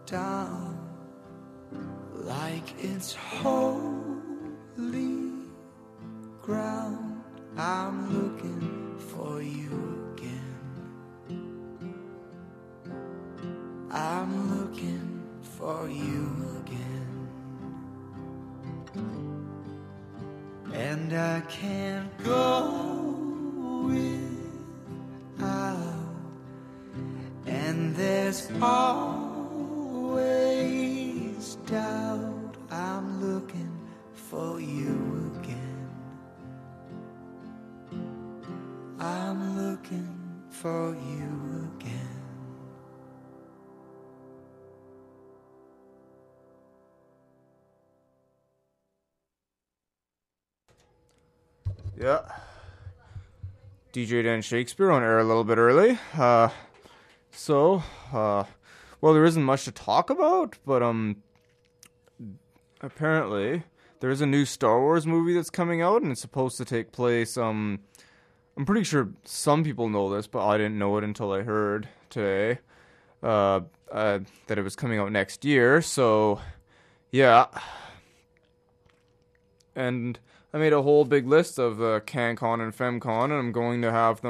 down like it's holy ground. I'm looking for you again. I'm looking for you again. And I can't go without. And there's always doubt. I'm looking for you again. I'm looking for you again. Yeah. DJ Dan Shakespeare on air a little bit early. Well, there isn't much to talk about, but apparently there is a new Star Wars movie that's coming out, and it's supposed to take place. I'm pretty sure some people know this, but I didn't know it until I heard today that it was coming out next year. So, yeah. And I made a whole big list of CanCon and FemCon, and I'm going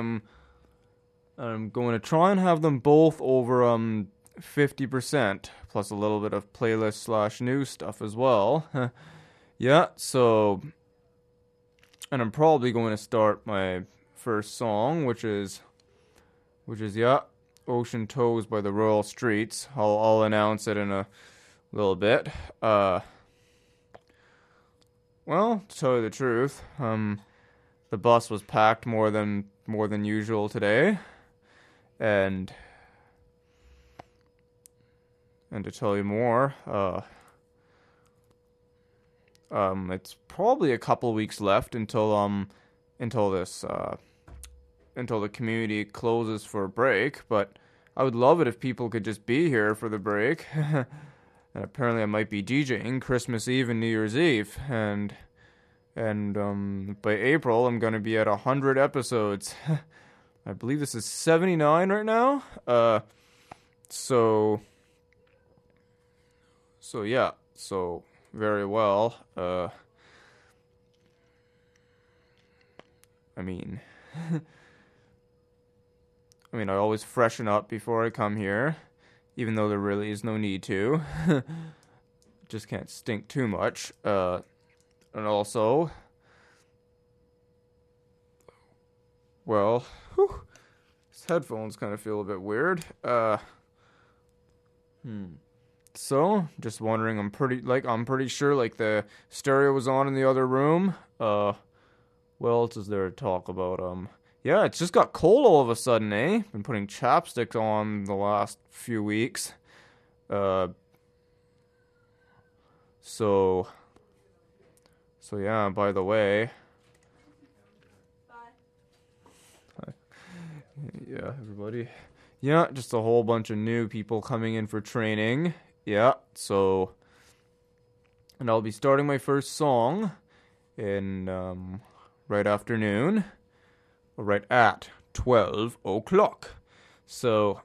to try and have them both over 50%, plus a little bit of playlist / news stuff as well. Yeah, so, and I'm probably going to start my first song, which is Ocean Toes by the Royal Streets. I'll announce it in a little bit. Well, to tell you the truth, the bus was packed more than usual today, and to tell you more, it's probably a couple weeks left until the community closes for a break. But I would love it if people could just be here for the break. And apparently I might be DJing Christmas Eve and New Year's Eve. And by April, I'm going to be at 100 episodes. I believe this is 79 right now. So yeah. So very well. I mean, I always freshen up before I come here, even though there really is no need to. Just can't stink too much. And also, well, these headphones kind of feel a bit weird. So, just wondering, I'm pretty sure, the stereo was on in the other room. What else is there to talk about? Yeah, it's just got cold all of a sudden, eh? Been putting chapstick on the last few weeks. So yeah, by the way. Bye. Yeah, everybody. Yeah, just a whole bunch of new people coming in for training. Yeah, so, and I'll be starting my first song in, right afternoon, or right at 12 o'clock. So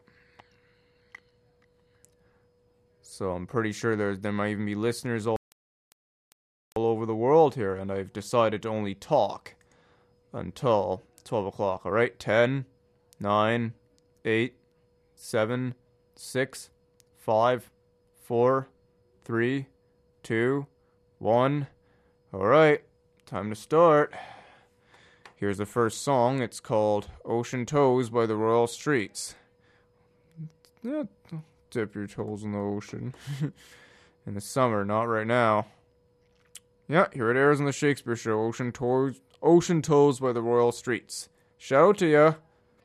I'm pretty sure there might even be listeners all over the world here, and I've decided to only talk until 12 o'clock, alright? 10, 9, 8, 7, 6, 5, 4, 3, 2, 1. Alright, time to start. Here's the first song. It's called Ocean Toes by the Royal Streets. Yeah, dip your toes in the ocean. In the summer, not right now. Yeah, here it airs on the Shakespeare Show. Ocean Toes by the Royal Streets. Shout out to ya.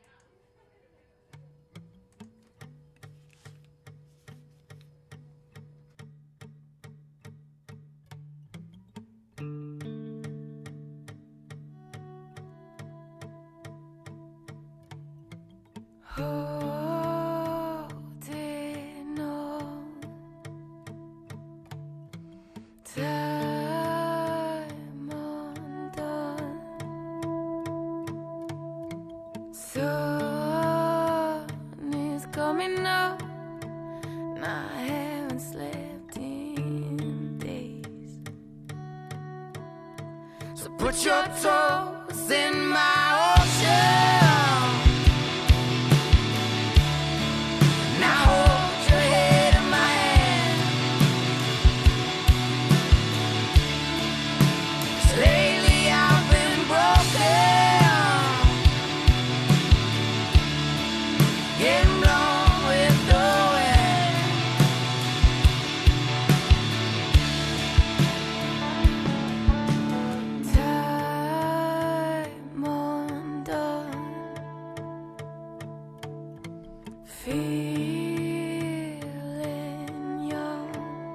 Holding on, time undone. Sun is coming up, my hair So put your toes in my ocean. Now hold your head in my hand. 'Cause lately I've been broken, getting blown with the wind. Time undone, feeling young,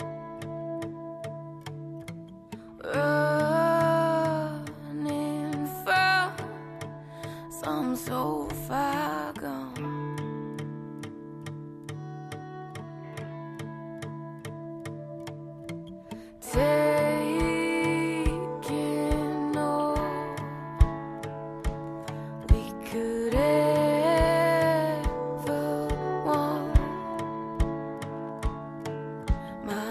running from some so far gone. Taking all we could ever want. My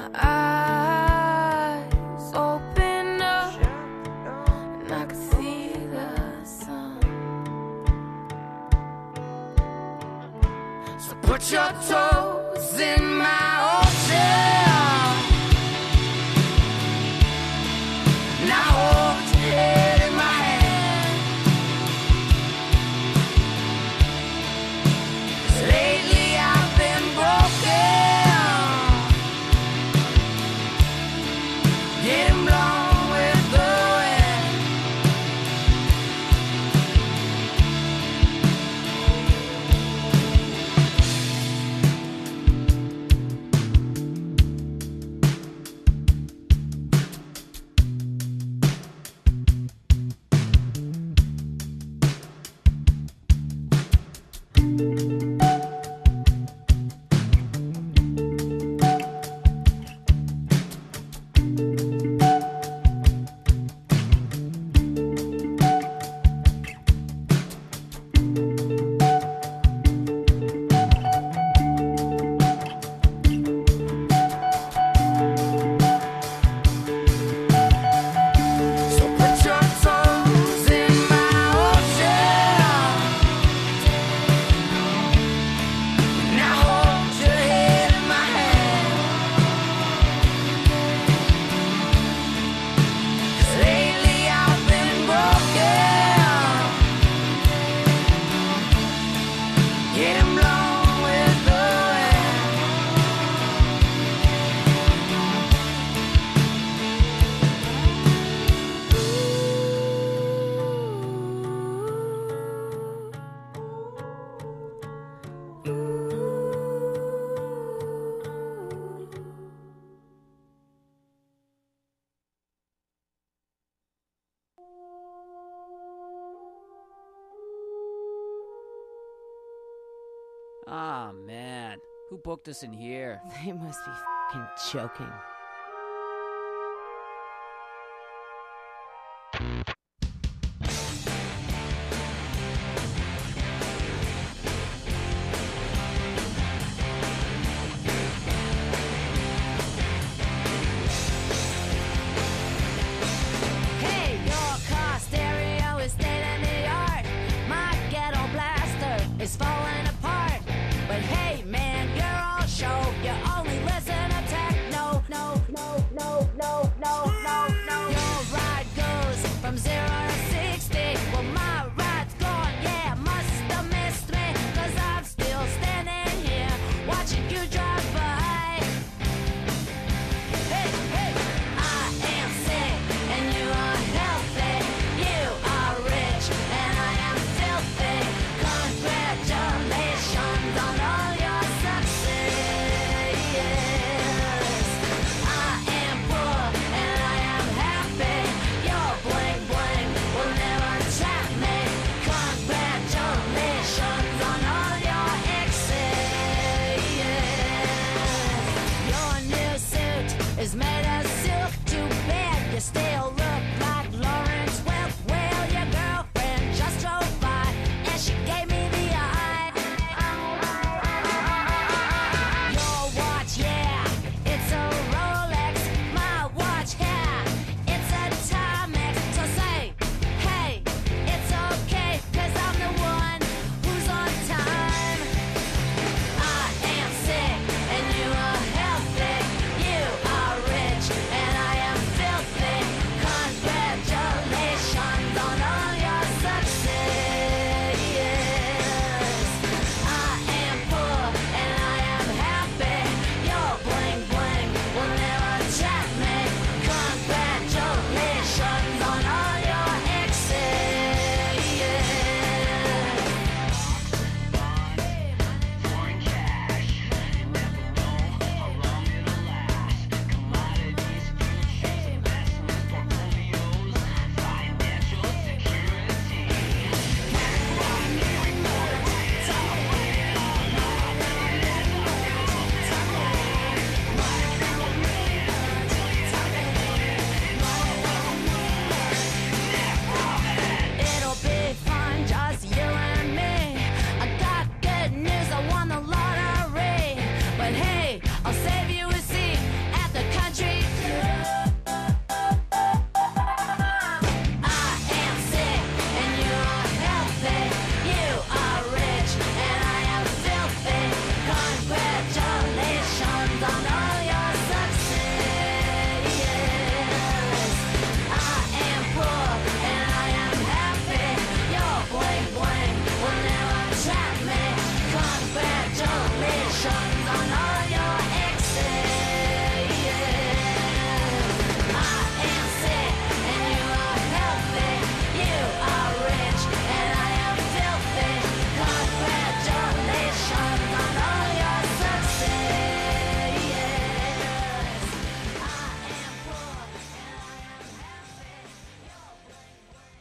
eyes open up and I could see the sun. So put your toes in my ocean. Now hold your head in my hand. 'Cause lately I've been broken, getting blown with the wind. So put your toes in my ocean. Now hold your head in my hand. 'Cause lately I've been broken, getting blown with the wind. Ah, man. Who booked us in here? They must be f***ing joking. Hey, your car stereo is state of the art. My ghetto blaster is falling apart. But hey, man, you're all show. You only listen to techno. No.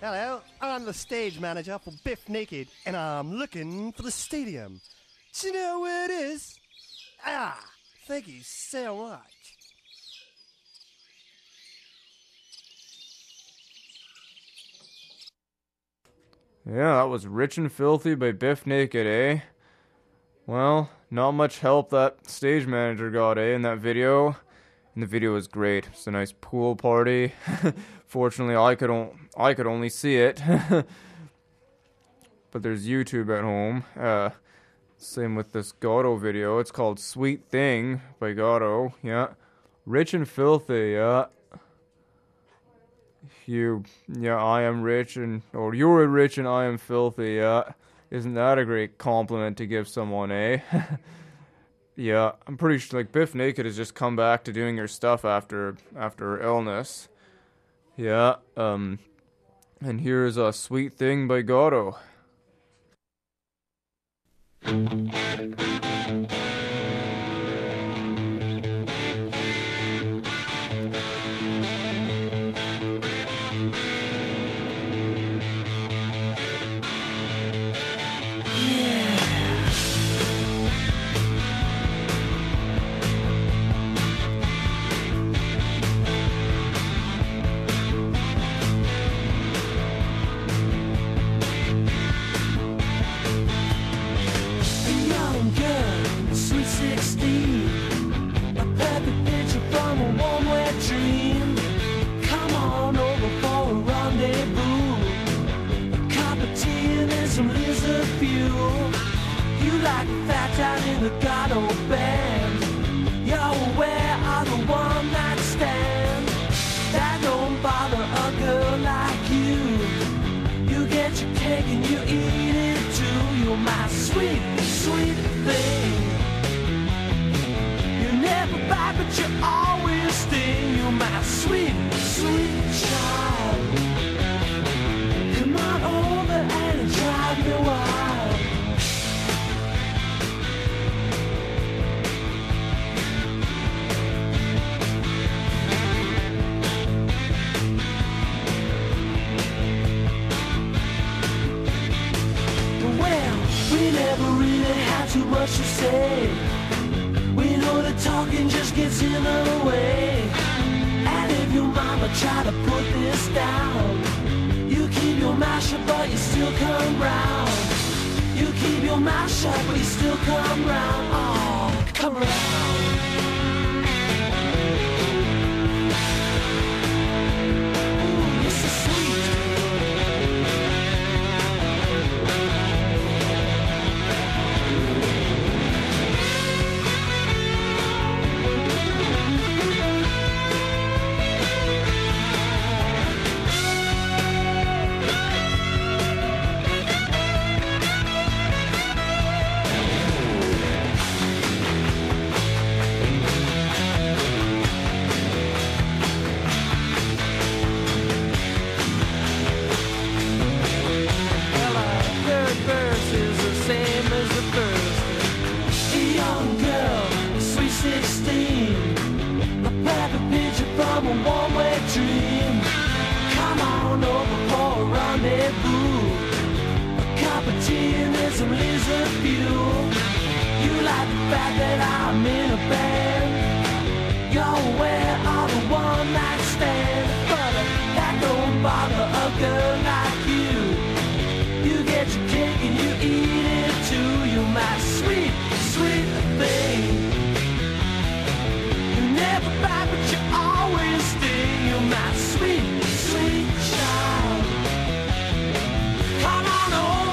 Hello, I'm the stage manager for Biff Naked, and I'm looking for the stadium. Do you know where it is? Ah, thank you so much. Yeah, that was Rich and Filthy by Biff Naked, eh? Well, not much help that stage manager got, eh, in that video. And the video was great. It's a nice pool party. Fortunately, I could only see it. But there's YouTube at home. Same with this Gatto video. It's called Sweet Thing by Gatto. Yeah. Rich and Filthy, yeah. I am rich or you're rich and I am filthy, yeah. Isn't that a great compliment to give someone, eh? Yeah, I'm pretty sure, like, Biff Naked has just come back to doing her stuff after her illness. Yeah, and here's a Sweet Thing by Gatto.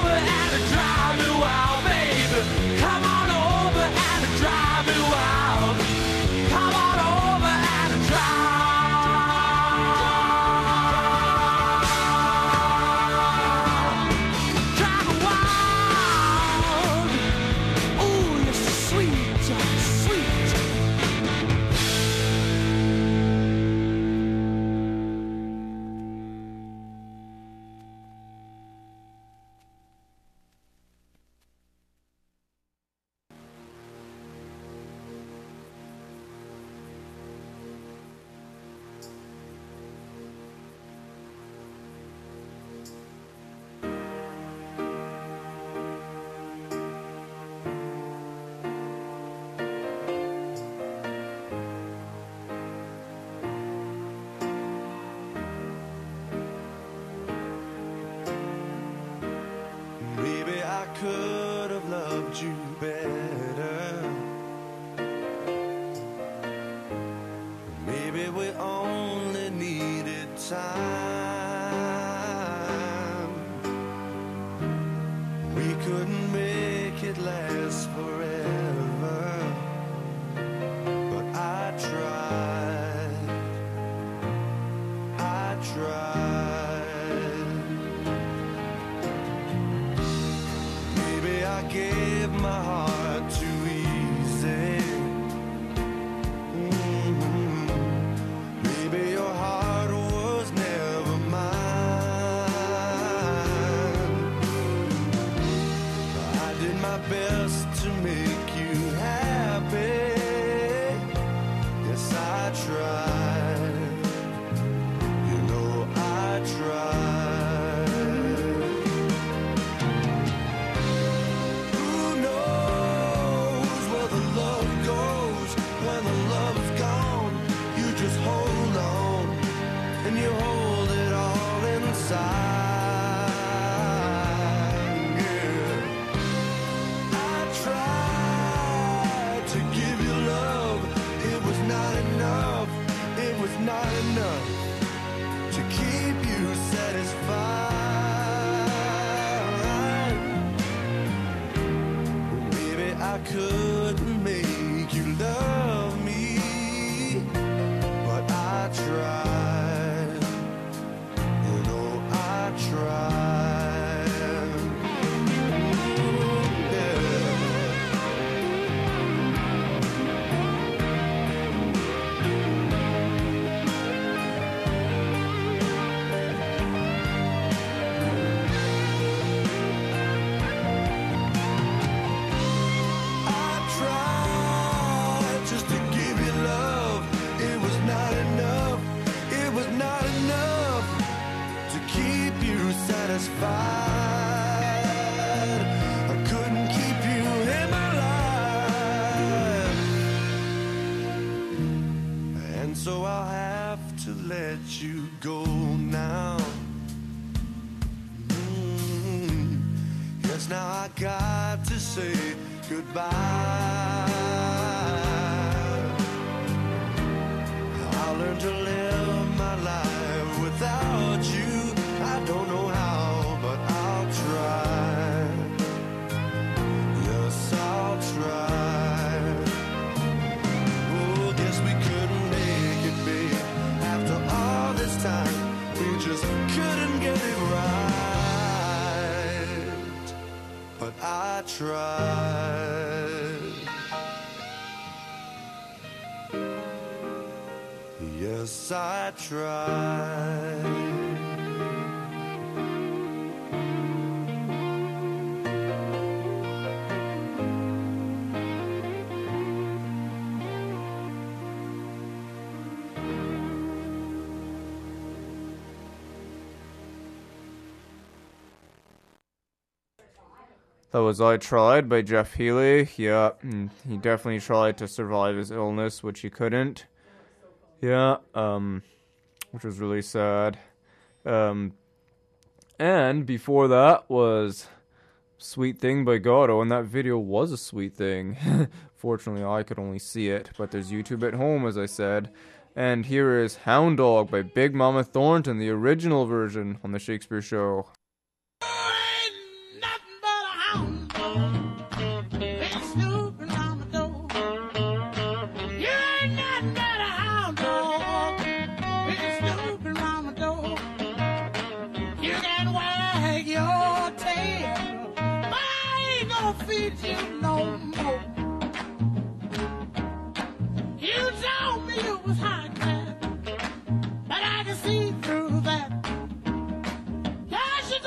Come on over and drive me wild. could have loved you better. Maybe we only needed time. We couldn't make it last forever, but I tried. I tried. Maybe I gave my heart too easy. Maybe your heart was never mine. I did my best to make you happy. Yes, I tried. You know I tried. Who knows where the love goes when the love is gone? You just hold on and you hold it all inside. Yeah. I tried to give you love. It was not enough. It was not enough to keep you satisfied. Maybe I couldn't make you love me, but I tried. You know I tried. Yeah. I tried just to give you love. It was not enough. It was not enough to keep you satisfied. I couldn't keep you in my life, and so I'll have to let you go now. Yes, now I got to say goodbye. I learned to live my life without you. I don't know how, but I'll try. Yes, I'll try. Oh, guess we couldn't make it, babe. After all this time, we just couldn't get it right. But I tried. Yes, I tried. That was I Tried by Jeff Healey. Yeah, he definitely tried to survive his illness, which he couldn't. Yeah, which was really sad. And before that was Sweet Thing by Gato, and that video was a sweet thing. Fortunately, I could only see it, but there's YouTube at home, as I said. And here is Hound Dog by Big Mama Thornton, the original version on The Shakespeare Show. Feed you no more. You told me you was high class, but I can see through that. 'Cause you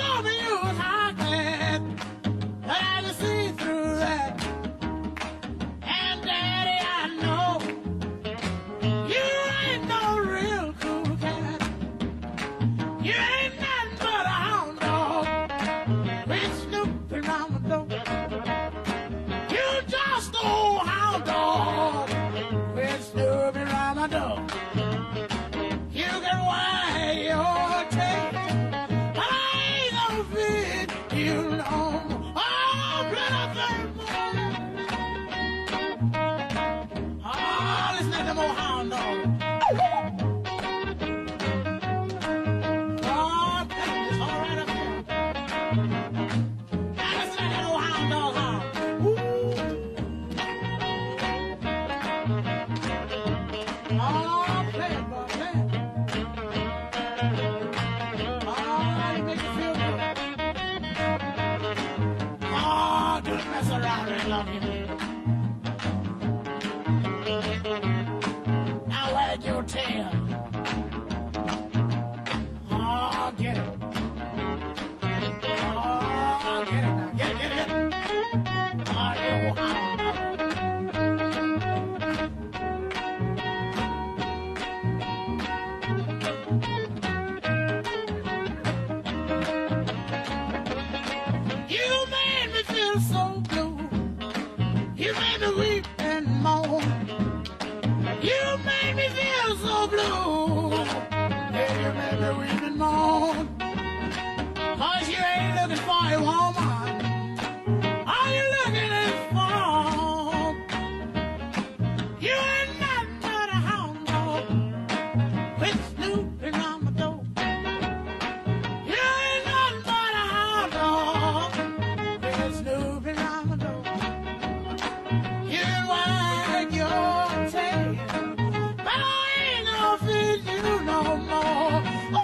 scream and moan. 'Cause you ain't looking for a woman. All you looking is for. You ain't nothing but a hound dog. Quit snooping on my door. You ain't nothing but a hound dog. Quit snooping on my door. You can wag your tail, but I ain't gonna feed you no more.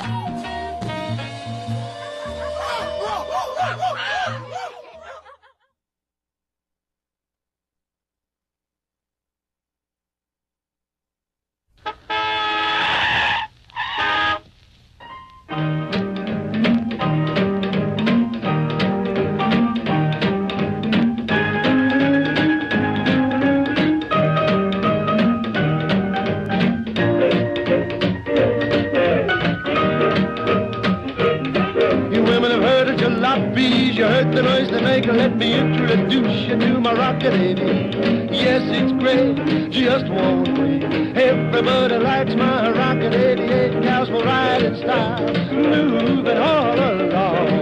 You women have heard of jalopies, you heard the noise they make. Let me introduce you to my rocket 88. Yes, it's great, just won't wait. Everybody likes my rocket 88. Cows will ride in style, moving all along.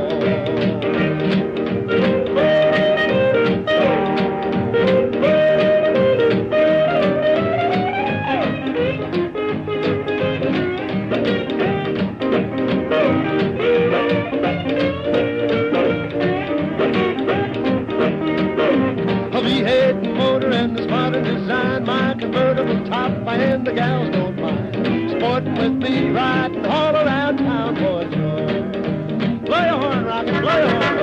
A V8 motor and this modern design, my convertible top, and the gals don't mind. Sporting with me, riding all around town for joy. Play a horn, rocket, play a horn.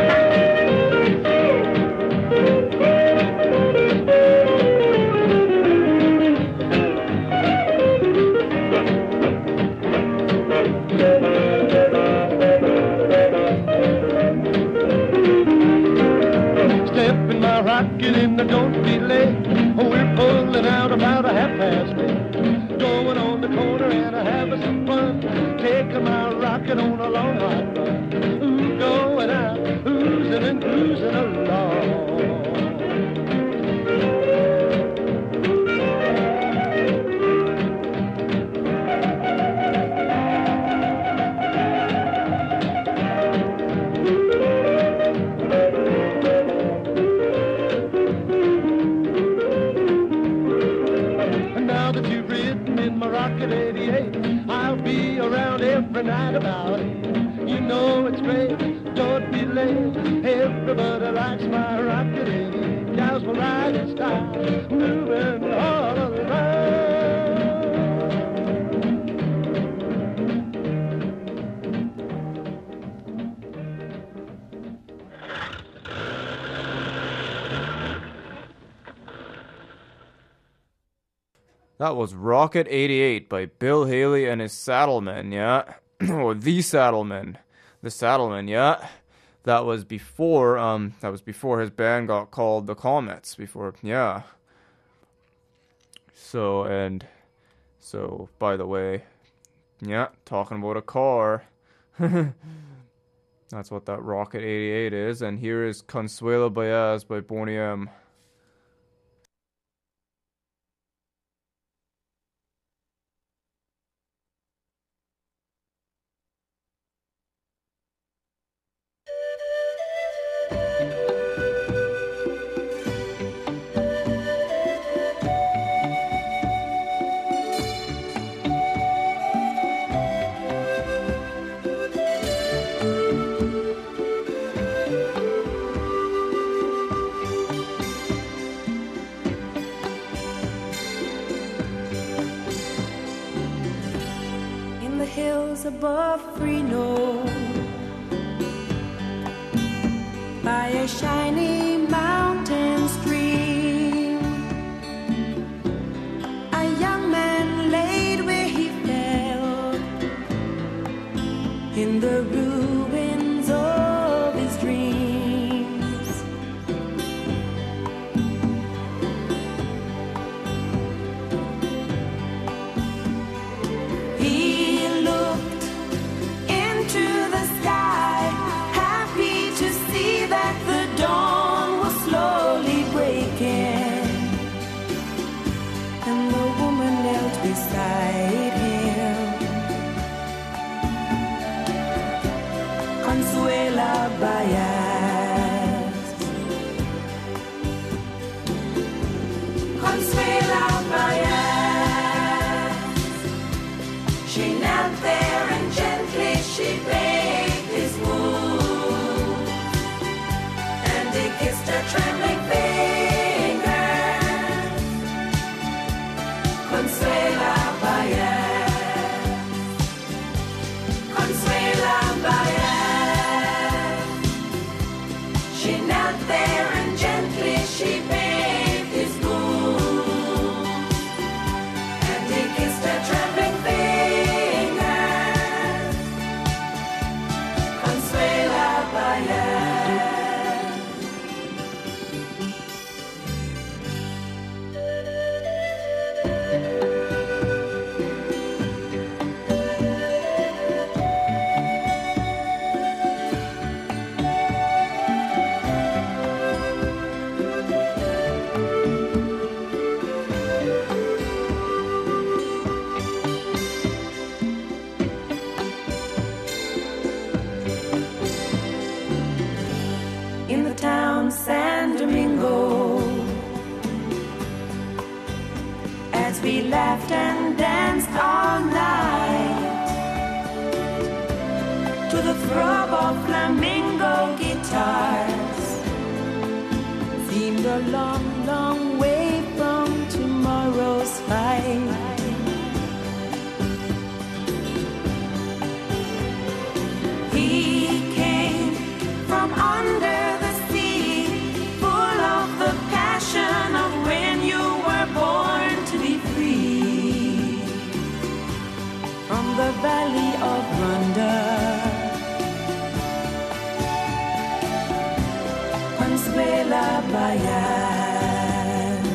Step in my rocket and don't be late. We're pulling out about 8:30. Going on the corner and having some fun. Taking my rocket on a long hot run. Ooh, going out, oozing and cruising along. Now that you've ridden in my rocket 88, I'll be around every night about 8. You know it's great, don't be late. Everybody likes my rocket 88. Gals will ride in style, moving all around. That was Rocket 88 by Bill Haley and his Saddlemen, yeah? Or the Saddlemen. The Saddlemen, yeah? That was before his band got called the Comets. Yeah. So, by the way, yeah, talking about a car. That's what that Rocket 88 is. And here is Consuelo Baez by Boney M. In the hills above Reno, by a shiny mountain stream, a young man laid where he fell in the ruins of his dreams. He looked into the sky, happy to see that the dawn was slowly breaking, and the woman knelt beside him. Consuela Baez. Consuela Baez. She knelt there and gently she bathed his wound, and he kissed her trembling fingers. Consuela Baez. Consuela Baez. She knelt there and gently she bathed his wound, and he kissed her trembling fingers. Consuela Baez. In the town San Domingo, as we laughed and danced all night to the throb of flamingo guitars, seemed a long, long way from tomorrow's fight. He came from under the sea, full of the passion of when you were born to be free. From the valley of Rhonda, Consuela Baez.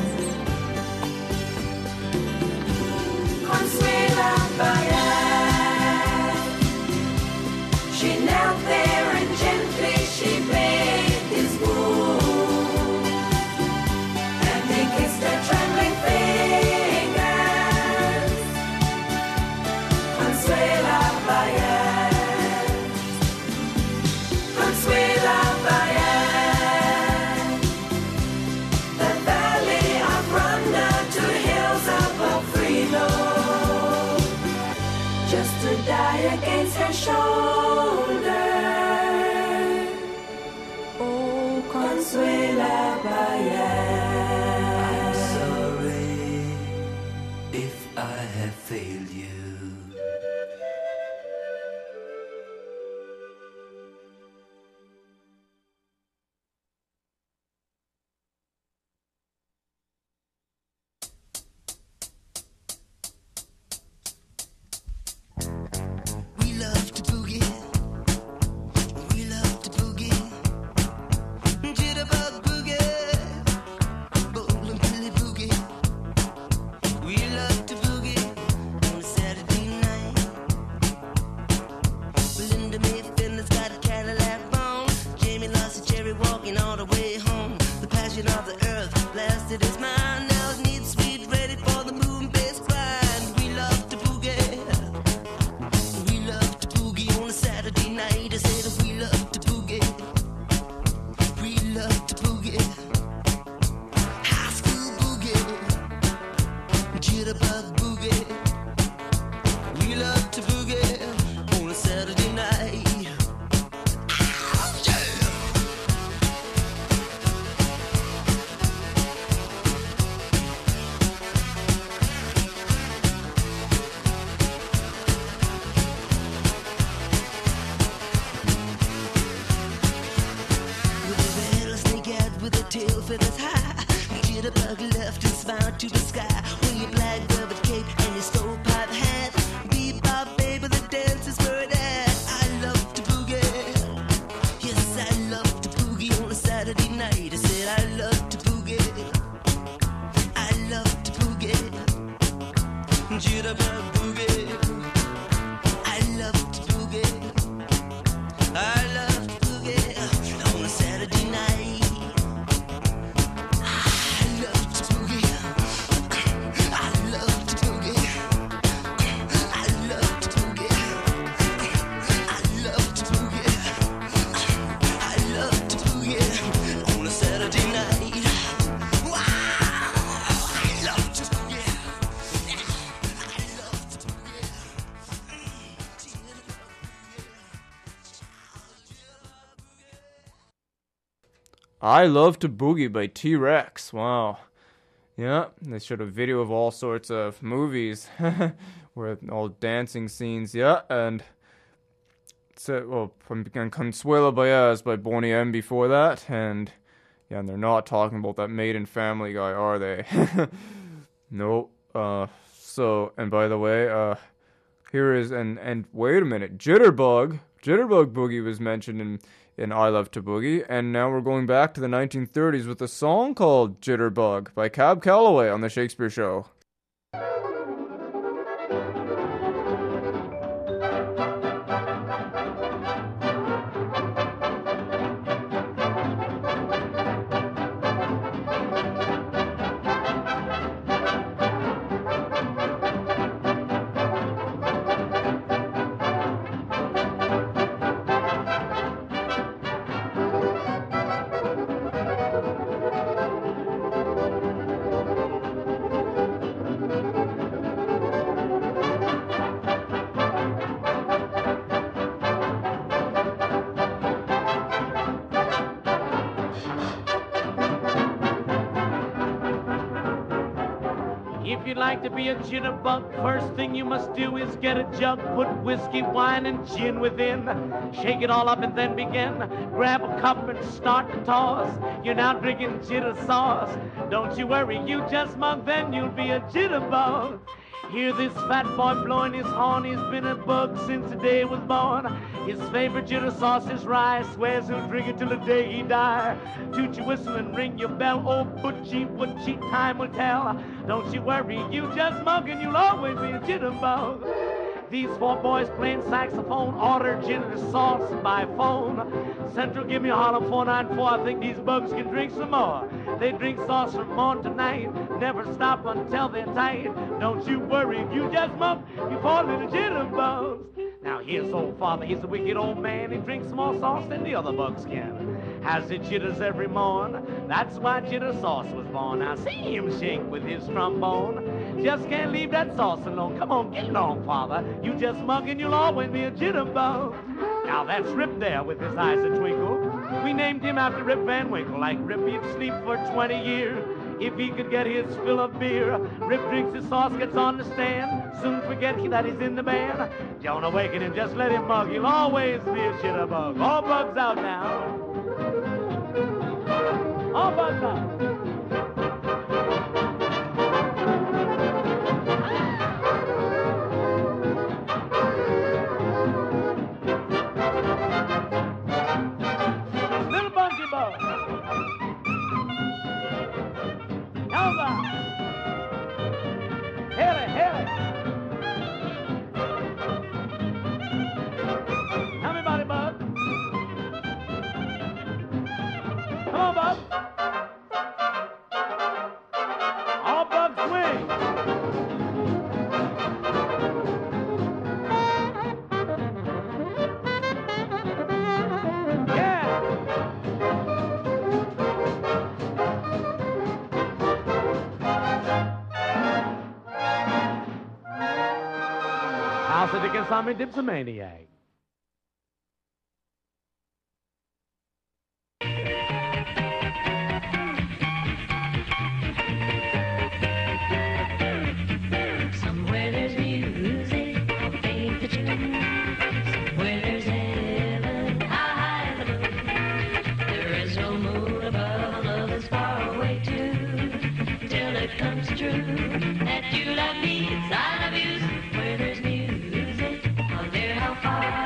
Consuela Baez. She knelt there and gently she bathed his wound, and he kissed her trembling fingers. Consuela Baez. Consuela Baez. The valley of Rhonda to hills above Frilo, just to die against her shoulder. Oh, Consuela Baez. I'm sorry if I have failed you. We love to boogie. We love to boogie. Jitterbug boogie. Bowling Billy boogie. We love to boogie on a Saturday night. Linda May Finland's got a Cadillac bone. Jamie lost a cherry walking all the way home. The passion of the earth blasted his mind. Now it needs sweet, ready for the moon bass grind. We love to boogie. We love to boogie on a Saturday night. I said we love to boogie. We love to boogie. High school boogie. Jitterbug boogie. We love to boogie on a Saturday night. Yeah. With a rattlesnake head with a tail feathers high, Jitterbug left and smiled to the sky. With your black velvet cape and your stovepipe hat, bebop baby, the dance is where it at. I love to boogie. Yes, I love to boogie on a Saturday night. I said I love to boogie. I love to boogie. Jitterbug boogie. I love to boogie. I love to boogie on a Saturday night. I love to boogie. I Love to Boogie by T-Rex. Wow. Yeah, they showed a video of all sorts of movies where all dancing scenes. Yeah, and Consuelo Baez by Boney M before that, and yeah, and they're not talking about that Made in Family Guy, are they? Nope. So, and by the way, here is, and wait a minute, Jitterbug Boogie was mentioned in I Love to Boogie, and now we're going back to the 1930s with a song called Jitterbug by Cab Calloway on The Shakespeare Show. If you'd like to be a jitterbug, first thing you must do is get a jug, put whiskey, wine, and gin within. Shake it all up and then begin. Grab a cup and start to toss. You're now drinking jitter sauce. Don't you worry, you just mug, then you'll be a jitterbug. Hear this fat boy blowing his horn. He's been a bug since the day he was born. His favorite jitter sauce is rye. Swears he'll drink it till the day he die. Toot your whistle and ring your bell. Oh, butchie, time will tell. Don't you worry, you just mug and you'll always be a jitterbug. These four boys playing saxophone order jitter sauce by phone. Central, give me a holler 494. I think these bugs can drink some more. They drink sauce from morn to night. Never stop until they're tight. Don't you worry, you just mug, you fall into jitterbugs. Now here's old father, he's a wicked old man. He drinks more sauce than the other bugs can. Has the jitters every morn. That's why jitter sauce was born. Now see him shake with his trombone. Just can't leave that sauce alone. Come on, get along, father. You just mug and you'll always be a jitterbug. Now that's Rip there with his eyes a twinkle. We named him after Rip Van Winkle. Like Rip, he'd sleep for 20 years if he could get his fill of beer. Rip drinks his sauce, gets on the stand. Soon forget that he's in the band. Don't awaken him, just let him mug. He'll always be a jitterbug. All bugs out now. All bugs out. Little bunky bug. Elva. Hit it. Tell me about it, bug. Come on, bug. All bugs swing. Yeah. House of Dickens, I'm a dipsomaniac. Somewhere there's music, I'll paint the tune. Somewhere there's heaven, high in the moon. There is no moon above, love is far away too. Till it comes true that you love me, I love you. Somewhere there's music, I wonder how far.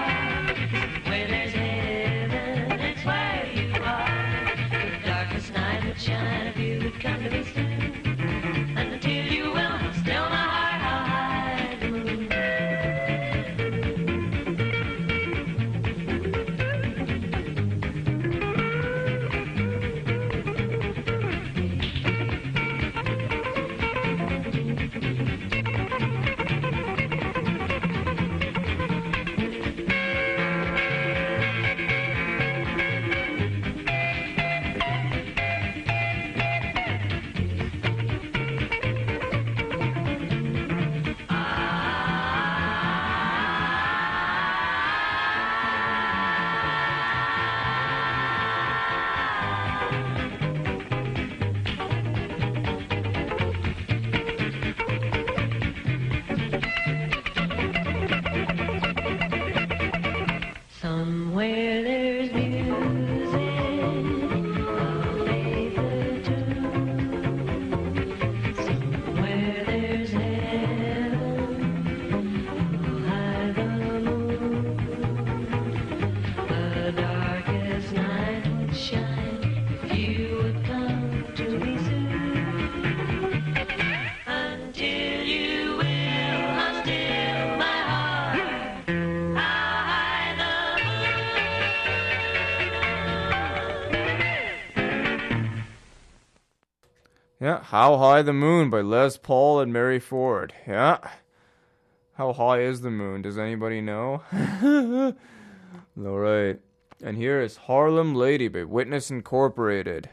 Yeah, How High the Moon by Les Paul and Mary Ford. Yeah. How high is the moon? Does anybody know? Alright. And here is Harlem Lady by Witness Incorporated.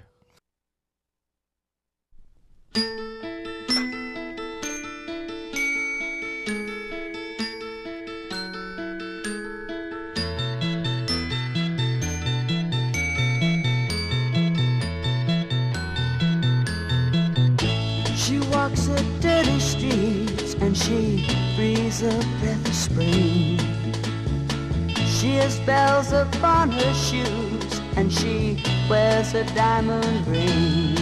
She walks the dirty streets and she breathes a breath of spring. She has bells upon her shoes and she wears a diamond ring.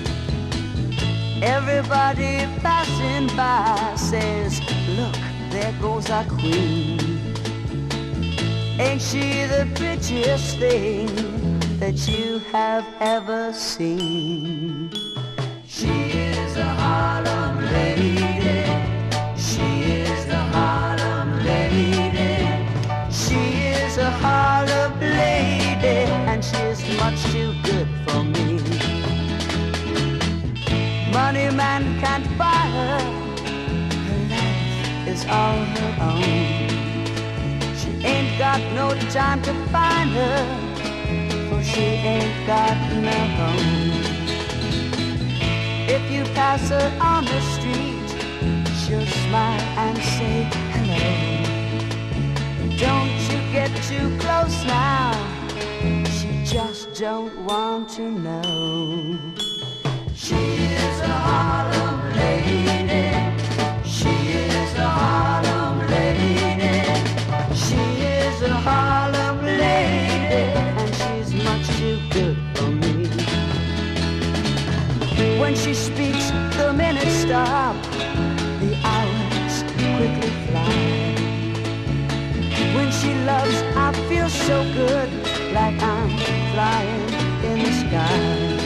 Everybody passing by says, look, there goes our queen. Ain't she the prettiest thing that you have ever seen? She is a Harlem lady. She is the Harlem lady. She is a Harlem lady, and she's much too good for me. Money man can't buy her. Her life is all her own. She ain't got no time to find her, for she ain't got no home. If you pass her on the street, she'll smile and say hello. Don't you get too close now, she just don't want to know. She is a Harlem lady. She is a Harlem lady. She is a Harlem lady, and she's much too good for me. When she speaks, the minutes stop, the hours quickly fly. When she loves, I feel so good, like I'm flying in the sky.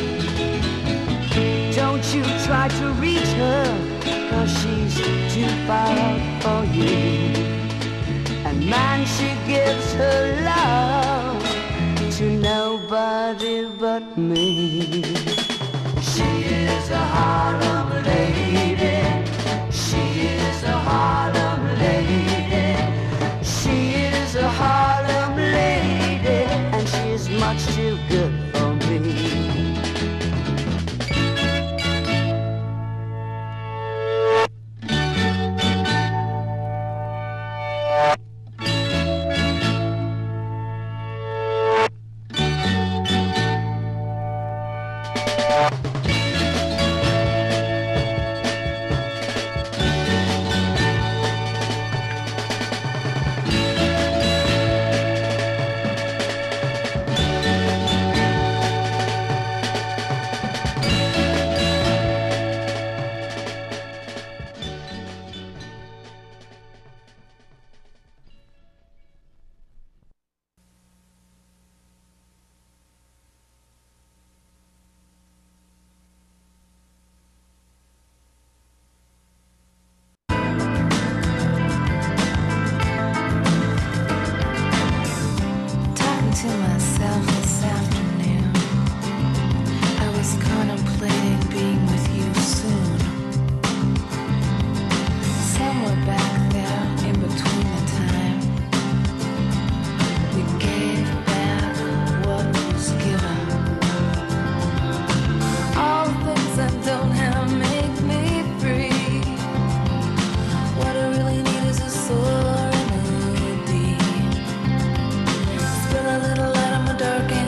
Don't you try to reach her, 'cause she's too far out for you. And man, she gives her love to nobody but me. She is a Harlem lady. She is a Harlem lady. She is a Harlem lady, and she's much too good for me. To myself this afternoon, I was contemplating being with you soon. Somewhere back there, in between the time we gave back what was given. All the things I don't have make me free. What I really need is a soul. A little light on my dark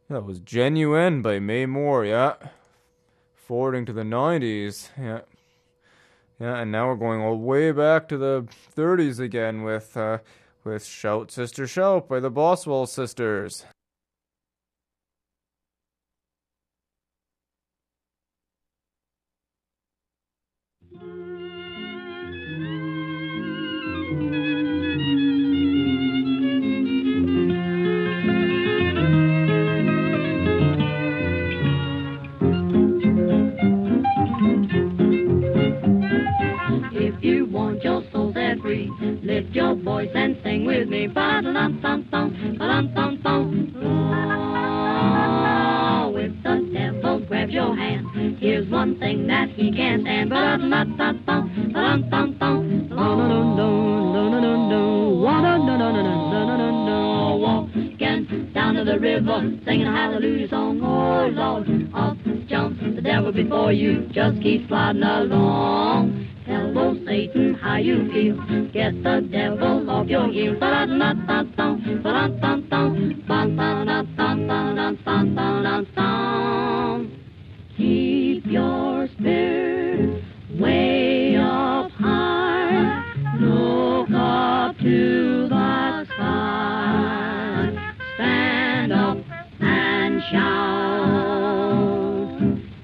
That was Genuine by May Moore, yeah. Forwarding to the 90s, yeah. Yeah, and now we're going all the way back to the 30s again with Shout Sister Shout by the Boswell Sisters. If you want your soul set free, lift your voice and sing with me. Ba-da-dum-dum-dum, ba-dum-dum-dum. Oh, if the devil grabs your hand, here's one thing that he can't stand. Ba-da-dum-dum-dum, ba-dum-dum-dum. Walking down to the river, singing a hallelujah song. Oh, Lord, up jumps the devil before you. Just keep sliding along. Hello, Satan, how you feel? Get the devil off your heels. Ba-da-dum-dum-dum, ba-dum-dum-dum, ba-dum-dum-dum-dum-dum-dum. Keep your spirit way up high. Look up to the sky. Stand up and shout.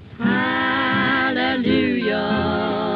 Hallelujah.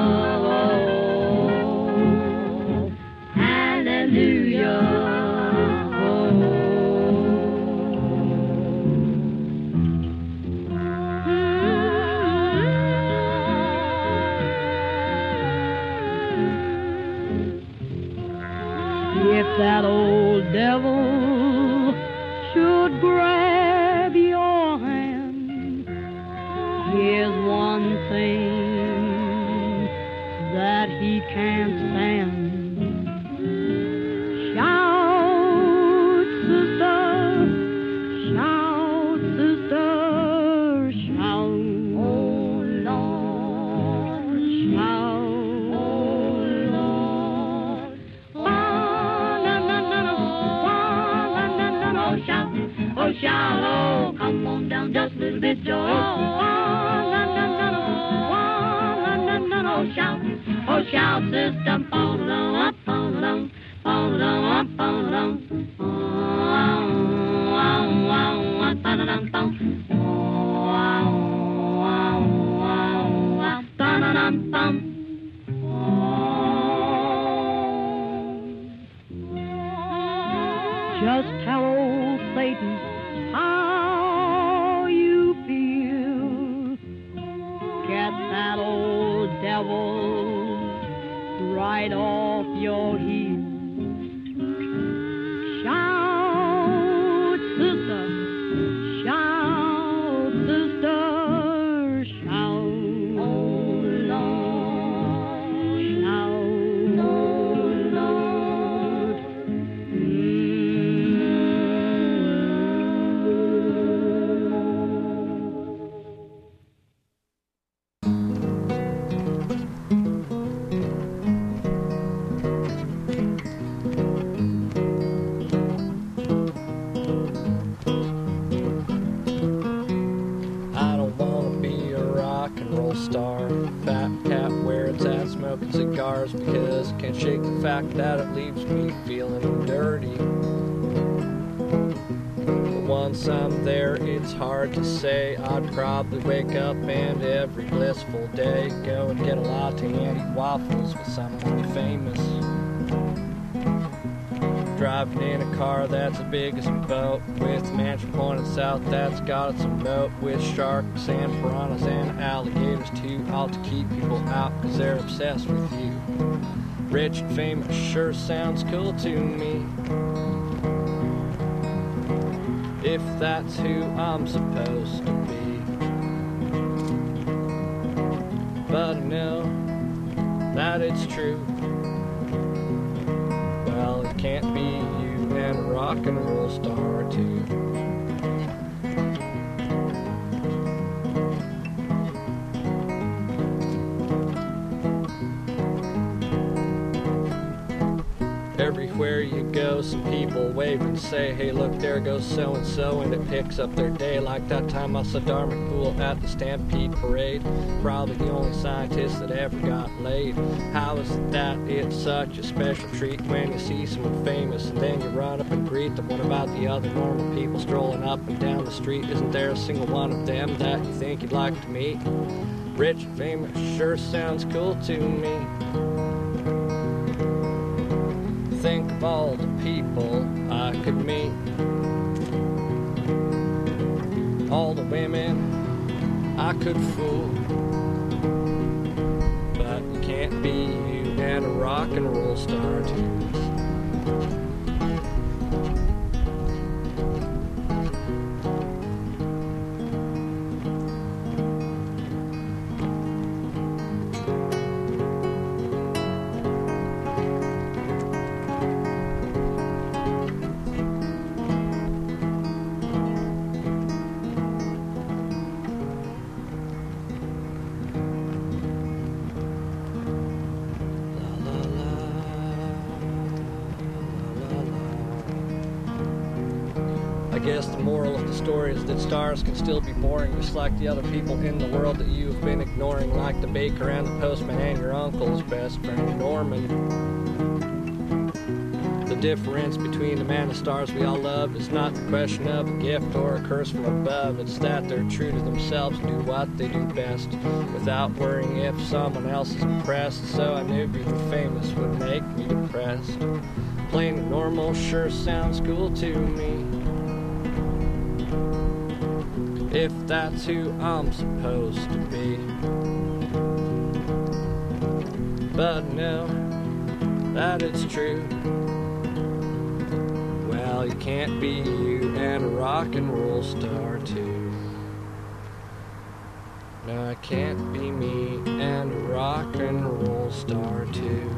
If that old devil should grab your hand, here's one thing that he can't stand. Shout, sister, shout, sister, shout. Oh, Lord, shout. Oh, Lord. Oh, shout, oh, come on down just a little bit, Joe. Oh, shout, sister, fall along, fall along, fall along, fall along. Just tell old Satan how you feel. Get that old devil right off your heel. Shout, sister, shout, sister, shout. Oh, Lord, shout. Oh, Lord. I don't wanna be a rock and roll star, fat cat where it's at smoking cigars, because I can't shake the fact that it leaves me feeling dirty. But once I'm there, it's hard to say. I'd probably wake up and every blissful day go and get a latte and eat waffles with someone famous. Driving in a car that's the biggest boat, with a mansion pointed south that's got its own moat, with sharks and piranhas and alligators too, all to keep people out cause they're obsessed with you. Rich and famous sure sounds cool to me, if that's who I'm supposed to be. But I know that it's true. Well, it can't be you and a rock and roll star too. Everywhere there you go. Some people wave and say, hey, look, there goes so-and-so, and it picks up their day. Like that time I saw Dharma Cool at the Stampede Parade. Probably the only scientist that ever got laid. How is it that it's such a special treat when you see someone famous and then you run up and greet them? What about the other normal people strolling up and down the street? Isn't there a single one of them that you think you'd like to meet? Rich and famous sure sounds cool to me. Think of all the people I could meet. All the women I could fool. But you can't be you and a rock and roll star too. I guess the moral of the story is that stars can still be boring, just like the other people in the world that you have been ignoring, like the baker and the postman and your uncle's best friend Norman. The difference between the man and stars we all love is not the question of a gift or a curse from above. It's that they're true to themselves and do what they do best, without worrying if someone else is impressed. So I knew being famous would make me depressed. Plain and normal sure sounds cool to me, if that's who I'm supposed to be. But no, that it's true. Well, you can't be you and a rock and roll star too. No, I can't be me and a rock and roll star too.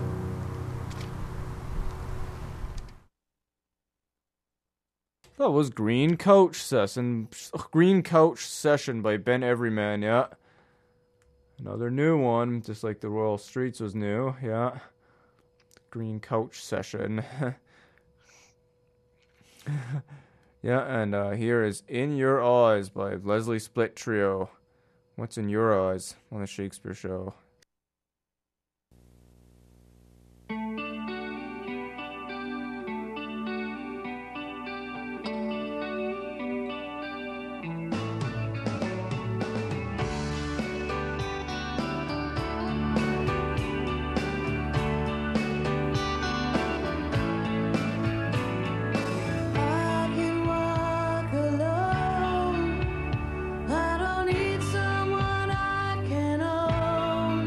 That was Green Coach Session by Ben Everyman, yeah. Another new one, just like the Royal Streets was new, yeah. Green Coach Session. Yeah, and here is In Your Eyes by Leslie Split Trio. What's in your eyes on the Shakespeare Show? I can walk alone. I don't need someone I can own.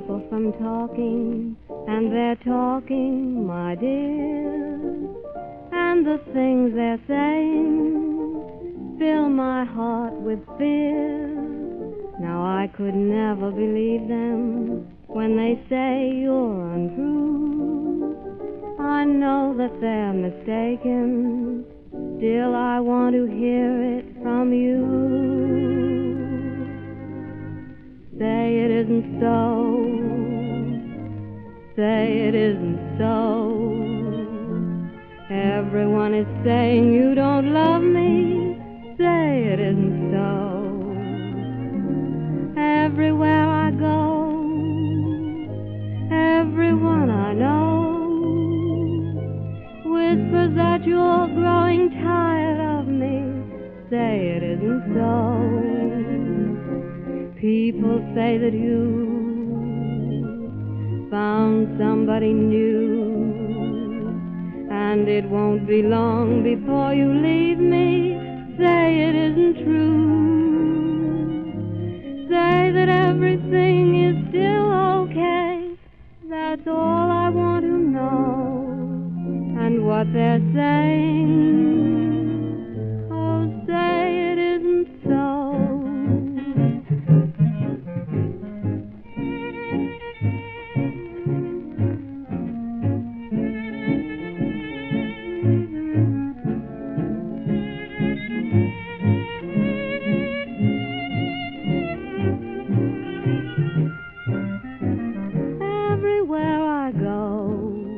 people from talking, and they're talking, my dear. And the things they're saying fill my heart with fear. Now I could never believe them when they say you're untrue. I know that they're mistaken, still I want to hear it from you. Say it isn't so, say it isn't so. Everyone is saying you don't love me, say it isn't so. Everywhere I go, everyone I know whispers that you're growing tired of me, say it isn't so. People say that you found somebody new, and it won't be long before you leave me, say it isn't true. Say that everything is still okay, that's all I want to know. And what they're saying, oh, say it isn't so. Everywhere I go,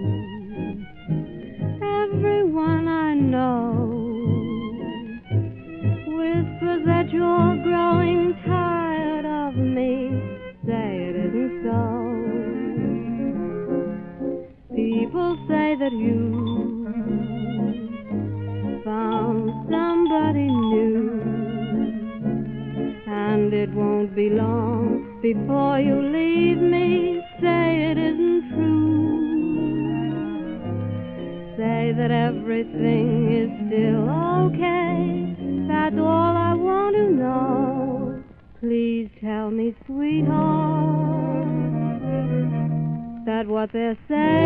everyone I know whispers that you're growing tired of me, say it isn't so. People say that you found somebody new, and it won't be long before you leave me, say it isn't true. Say that everything is still okay, that's all I want to know. Please tell me, sweetheart, that what they're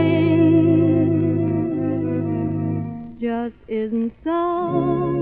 saying just isn't so.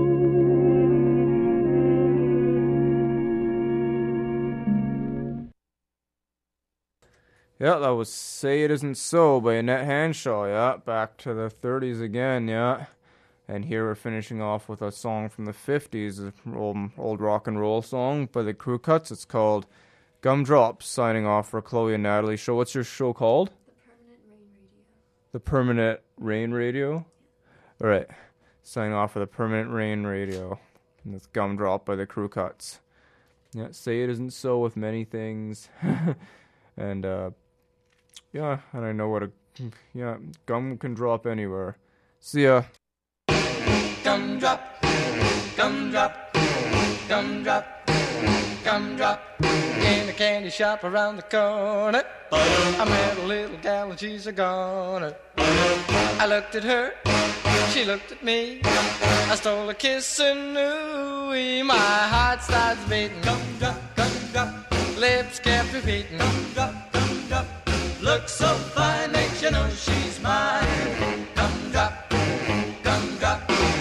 Yeah, that was Say It Isn't So by Annette Hanshaw, yeah. Back to the 30s again, yeah. And here we're finishing off with a song from the 50s, an old rock and roll song by the Crew Cuts. It's called Gumdrops, signing off for Chloe and Natalie show. What's your show called? The Permanent Rain Radio? All right. Signing off for the Permanent Rain Radio. And it's Gumdrop by the Crew Cuts. Yeah, Say It Isn't So with many things. And, yeah, and I know gum can drop anywhere. See ya. Gumdrop, gumdrop, gumdrop, gumdrop. In a candy shop around the corner, I met a little gal and she's a goner. I looked at her, she looked at me. I stole a kiss and ooh, my heart starts beating. Gumdrop, gumdrop, lips kept repeating. Gumdrop, gumdrop, looks so fine, makes you know she's mine. Gumdrop, gumdrop.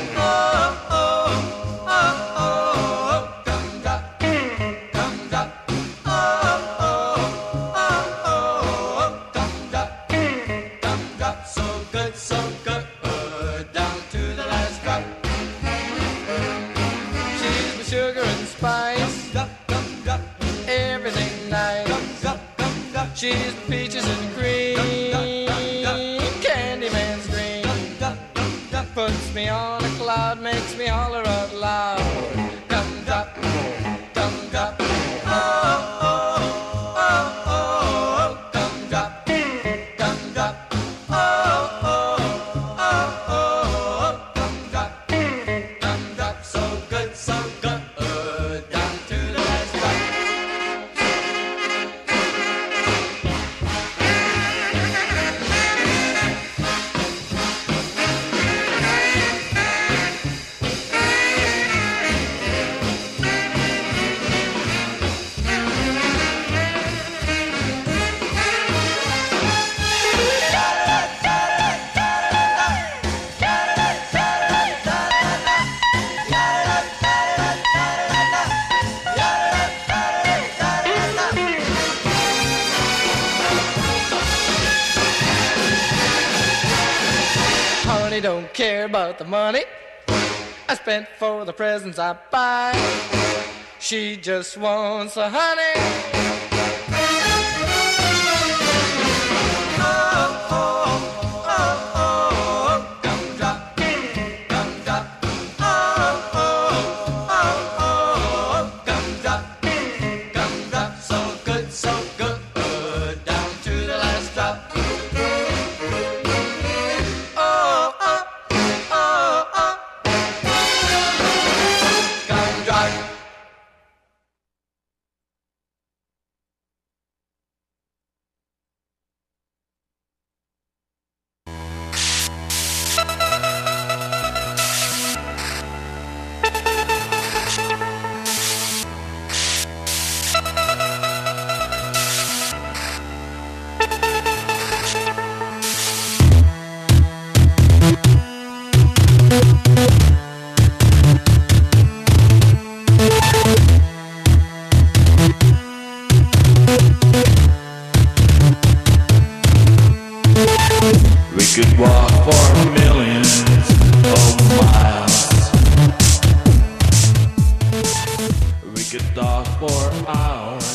She's the peaches and cream, Candyman's dream. Puts me on a cloud, makes me holler out loud. Gumdrop, gumdrop, oh, oh, oh, oh, gumdrop, gumdrop, oh, oh, oh, oh, gumdrop, gumdrop, so good, down to the last drop. honey don't care about the money I spent for the presents I buy. She just wants the honey. We could walk for millions of miles. We could talk for hours.